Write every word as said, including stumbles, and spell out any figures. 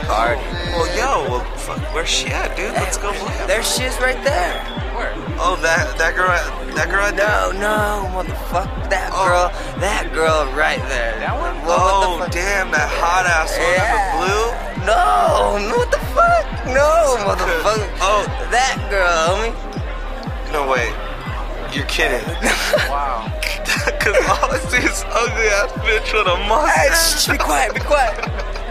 party. Well, yo, well, fuck, where's she at, dude? Let's go look at her. There she is right there. Where? Oh, that that girl, that girl right there? No, no, motherfucker. That Oh. girl, that girl right there. That one? What, what the Oh, fuck? damn, that hot ass one in the blue? No, no, what the fuck? No, motherfucker. Oh. That girl, homie. No, wait. You're kidding. Wow. Cause all I see is ugly ass bitch with a Hey, mustache. shh, be quiet, be quiet.